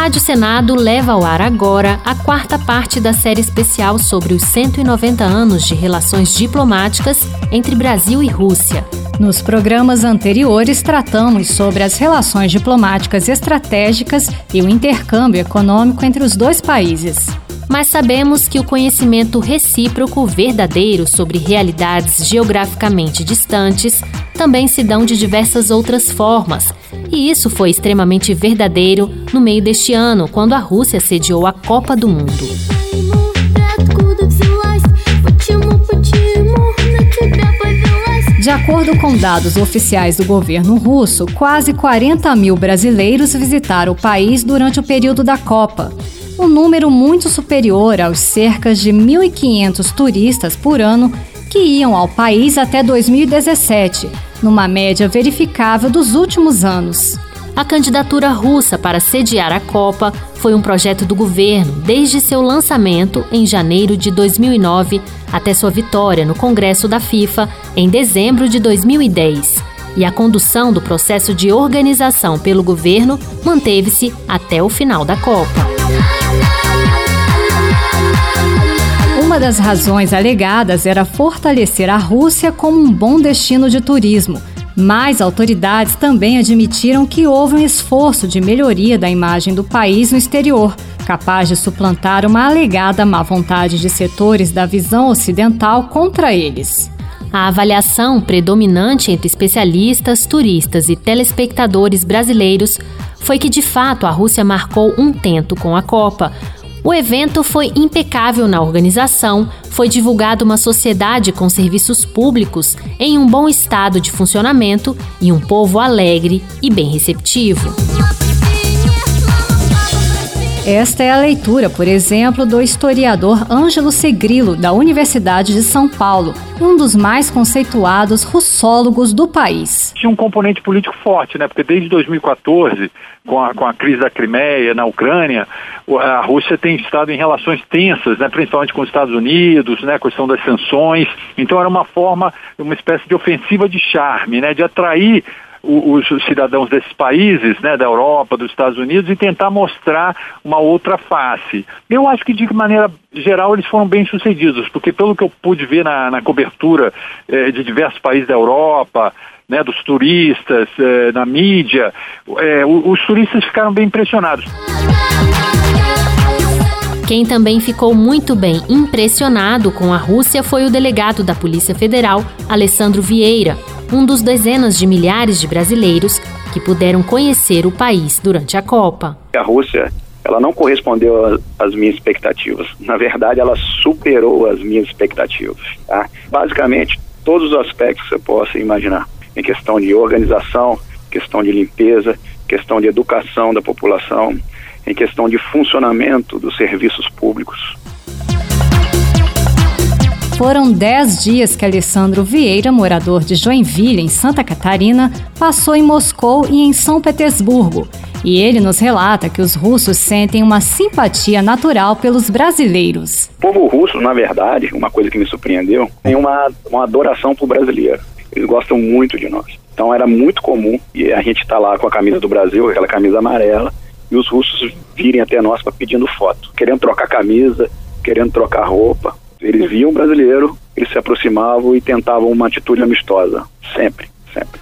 Rádio Senado leva ao ar agora a quarta parte da série especial sobre os 190 anos de relações diplomáticas entre Brasil e Rússia. Nos programas anteriores, tratamos sobre as relações diplomáticas estratégicas e o intercâmbio econômico entre os dois países. Mas sabemos que o conhecimento recíproco verdadeiro sobre realidades geograficamente distantes também se dão de diversas outras formas. E isso foi extremamente verdadeiro no meio deste ano, quando a Rússia sediou a Copa do Mundo. De acordo com dados oficiais do governo russo, quase 40 mil brasileiros visitaram o país durante o período da Copa. Um número muito superior aos cerca de 1.500 turistas por ano que iam ao país até 2017, numa média verificável dos últimos anos. A candidatura russa para sediar a Copa foi um projeto do governo desde seu lançamento em janeiro de 2009 até sua vitória no Congresso da FIFA em dezembro de 2010. E a condução do processo de organização pelo governo manteve-se até o final da Copa. Uma das razões alegadas era fortalecer a Rússia como um bom destino de turismo, mas autoridades também admitiram que houve um esforço de melhoria da imagem do país no exterior, capaz de suplantar uma alegada má vontade de setores da visão ocidental contra eles. A avaliação predominante entre especialistas, turistas e telespectadores brasileiros foi que, de fato, a Rússia marcou um tento com a Copa. O evento foi impecável na organização, foi divulgada uma sociedade com serviços públicos em um bom estado de funcionamento e um povo alegre e bem receptivo. Esta é a leitura, por exemplo, do historiador Ângelo Segrilo, da Universidade de São Paulo, um dos mais conceituados russólogos do país. Tinha um componente político forte, né? Porque desde 2014, com a crise da Crimeia na Ucrânia, a Rússia tem estado em relações tensas, né? Principalmente com os Estados Unidos, né? A questão das sanções. Então era uma espécie de ofensiva de charme, né? De atrair os cidadãos desses países, né, da Europa, dos Estados Unidos, e tentar mostrar uma outra face. Eu acho que, de maneira geral, eles foram bem sucedidos, porque pelo que eu pude ver na cobertura de diversos países da Europa, né, dos turistas, na mídia, os turistas ficaram bem impressionados. Quem também ficou muito bem impressionado com a Rússia foi o delegado da Polícia Federal, Alessandro Vieira, um dos dezenas de milhares de brasileiros que puderam conhecer o país durante a Copa. A Rússia, ela não correspondeu às minhas expectativas. Na verdade, ela superou as minhas expectativas. Tá? Basicamente, todos os aspectos que você possa imaginar. Em questão de organização, questão de limpeza, questão de educação da população, em questão de funcionamento dos serviços públicos. Foram 10 dias que Alessandro Vieira, morador de Joinville, em Santa Catarina, passou em Moscou e em São Petersburgo. E ele nos relata que os russos sentem uma simpatia natural pelos brasileiros. O povo russo, na verdade, uma coisa que me surpreendeu, tem uma adoração por brasileiro. Eles gostam muito de nós. Então era muito comum, e a gente está lá com a camisa do Brasil, aquela camisa amarela, e os russos virem até nós pedindo foto, querendo trocar camisa, querendo trocar roupa. Eles viam o brasileiro, eles se aproximavam e tentavam uma atitude amistosa. Sempre, sempre.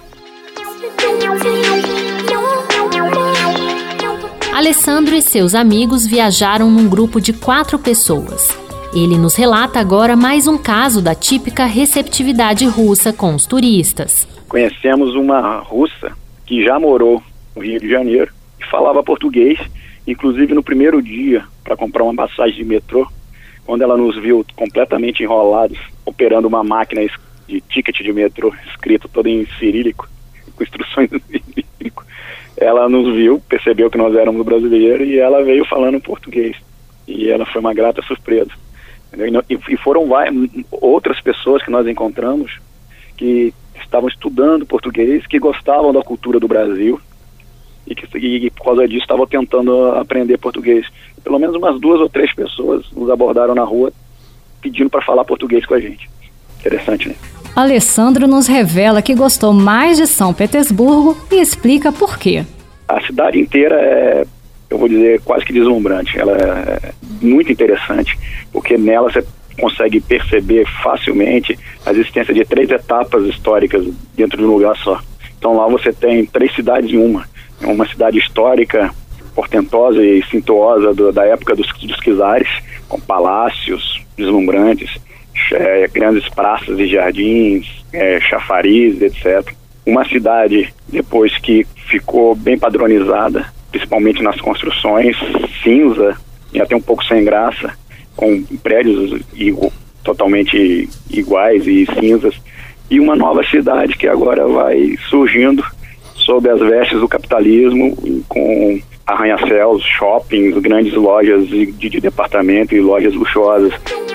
Alessandro e seus amigos viajaram num grupo de 4 pessoas. Ele nos relata agora mais um caso da típica receptividade russa com os turistas. Conhecemos uma russa que já morou no Rio de Janeiro e falava português, inclusive no primeiro dia, para comprar uma passagem de metrô. Quando ela nos viu completamente enrolados, operando uma máquina de ticket de metrô, escrito todo em cirílico, com instruções em cirílico, ela nos viu, percebeu que nós éramos brasileiros e ela veio falando português. E ela foi uma grata surpresa. E foram outras pessoas que nós encontramos que estavam estudando português, que gostavam da cultura do Brasil e por causa disso estavam tentando aprender português. Pelo menos umas 2 ou 3 pessoas nos abordaram na rua pedindo para falar português com a gente. Interessante, né? Alessandro nos revela que gostou mais de São Petersburgo e explica por quê. A cidade inteira é eu vou dizer, quase que deslumbrante. Ela é muito interessante, porque nela você consegue perceber facilmente a existência de 3 etapas históricas dentro de um lugar só. Então lá você tem 3 cidades em uma. É uma cidade histórica, portentosa e suntuosa da época dos czares, com palácios deslumbrantes, grandes praças e jardins, chafariz, etc. Uma cidade, depois que ficou bem padronizada, principalmente nas construções, cinza e até um pouco sem graça, com prédios totalmente iguais e cinzas, e uma nova cidade que agora vai surgindo sob as vestes do capitalismo, com arranha-céus, shoppings, grandes lojas de departamento e lojas luxuosas.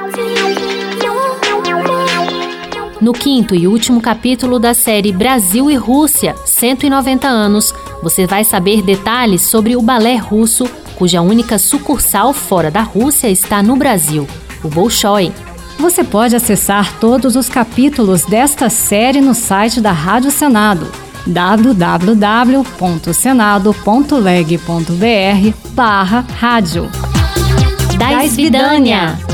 No 5º e último capítulo da série Brasil e Rússia, 190 anos, você vai saber detalhes sobre o balé russo, cuja única sucursal fora da Rússia está no Brasil, o Bolshoi. Você pode acessar todos os capítulos desta série no site da Rádio Senado, www.senado.leg.br/rádio. Da Svidania!